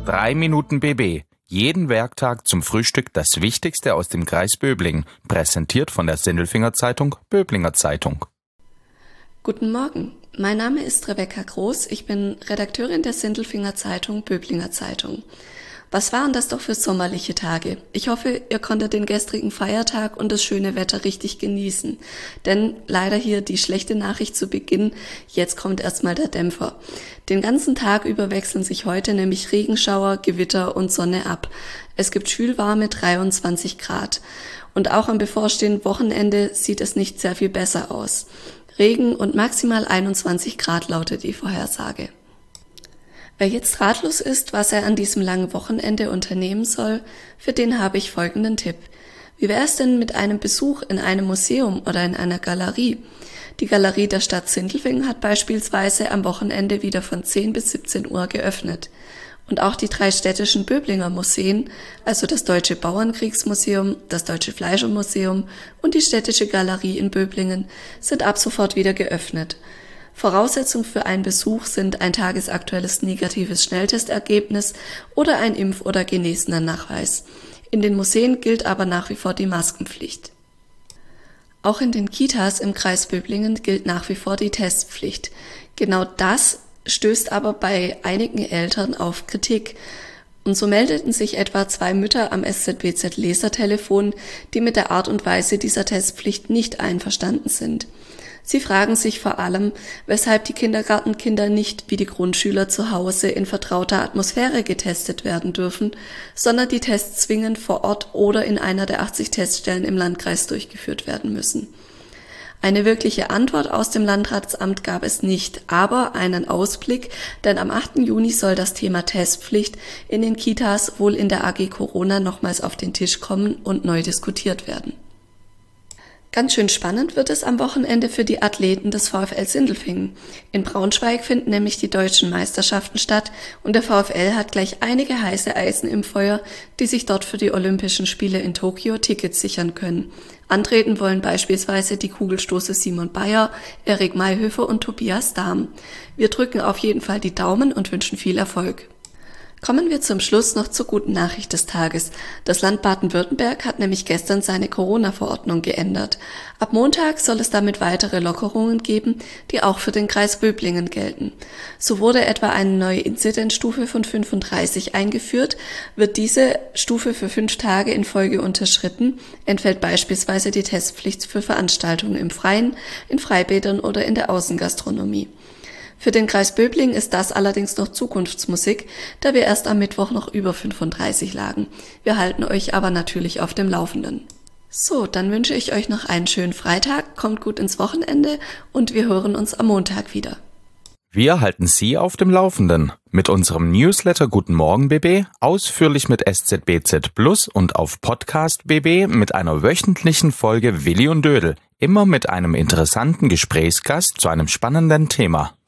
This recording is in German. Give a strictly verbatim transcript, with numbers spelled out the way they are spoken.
Drei Minuten B B. Jeden Werktag zum Frühstück das Wichtigste aus dem Kreis Böblingen. Präsentiert von der Sindelfinger Zeitung, Böblinger Zeitung. Guten Morgen, mein Name ist Rebecca Groß. Ich bin Redakteurin der Sindelfinger Zeitung, Böblinger Zeitung. Was waren das doch für sommerliche Tage? Ich hoffe, ihr konntet den gestrigen Feiertag und das schöne Wetter richtig genießen. Denn leider hier die schlechte Nachricht zu Beginn, jetzt kommt erstmal der Dämpfer. Den ganzen Tag über wechseln sich heute nämlich Regenschauer, Gewitter und Sonne ab. Es gibt schwülwarme dreiundzwanzig Grad. Und auch am bevorstehenden Wochenende sieht es nicht sehr viel besser aus. Regen und maximal einundzwanzig Grad lautet die Vorhersage. Wer jetzt ratlos ist, was er an diesem langen Wochenende unternehmen soll, für den habe ich folgenden Tipp. Wie wäre es denn mit einem Besuch in einem Museum oder in einer Galerie? Die Galerie der Stadt Sindelfingen hat beispielsweise am Wochenende wieder von zehn bis siebzehn Uhr geöffnet. Und auch die drei städtischen Böblinger Museen, also das Deutsche Bauernkriegsmuseum, das Deutsche Fleischermuseum und die Städtische Galerie in Böblingen, sind ab sofort wieder geöffnet. Voraussetzung für einen Besuch sind ein tagesaktuelles negatives Schnelltestergebnis oder ein Impf- oder genesener Nachweis. In den Museen gilt aber nach wie vor die Maskenpflicht. Auch in den Kitas im Kreis Böblingen gilt nach wie vor die Testpflicht. Genau das stößt aber bei einigen Eltern auf Kritik. Und so meldeten sich etwa zwei Mütter am S Z B Z-Lesertelefon, die mit der Art und Weise dieser Testpflicht nicht einverstanden sind. Sie fragen sich vor allem, weshalb die Kindergartenkinder nicht wie die Grundschüler zu Hause in vertrauter Atmosphäre getestet werden dürfen, sondern die Tests zwingend vor Ort oder in einer der achtzig Teststellen im Landkreis durchgeführt werden müssen. Eine wirkliche Antwort aus dem Landratsamt gab es nicht, aber einen Ausblick, denn am achten Juni soll das Thema Testpflicht in den Kitas wohl in der A G Corona nochmals auf den Tisch kommen und neu diskutiert werden. Ganz schön spannend wird es am Wochenende für die Athleten des VfL Sindelfingen. In Braunschweig finden nämlich die deutschen Meisterschaften statt und der VfL hat gleich einige heiße Eisen im Feuer, die sich dort für die Olympischen Spiele in Tokio Tickets sichern können. Antreten wollen beispielsweise die Kugelstoßer Simon Bayer, Erik Mayhöfer und Tobias Dahm. Wir drücken auf jeden Fall die Daumen und wünschen viel Erfolg. Kommen wir zum Schluss noch zur guten Nachricht des Tages. Das Land Baden-Württemberg hat nämlich gestern seine Corona-Verordnung geändert. Ab Montag soll es damit weitere Lockerungen geben, die auch für den Kreis Böblingen gelten. So wurde etwa eine neue Inzidenzstufe von fünfunddreißig eingeführt. Wird diese Stufe für fünf Tage in Folge unterschritten, entfällt beispielsweise die Testpflicht für Veranstaltungen im Freien, in Freibädern oder in der Außengastronomie. Für den Kreis Böblingen ist das allerdings noch Zukunftsmusik, da wir erst am Mittwoch noch über fünfunddreißig lagen. Wir halten euch aber natürlich auf dem Laufenden. So, dann wünsche ich euch noch einen schönen Freitag, kommt gut ins Wochenende und wir hören uns am Montag wieder. Wir halten Sie auf dem Laufenden mit unserem Newsletter Guten Morgen B B, ausführlich mit S Z B Z Plus und auf Podcast B B mit einer wöchentlichen Folge Willi und Dödel, immer mit einem interessanten Gesprächsgast zu einem spannenden Thema.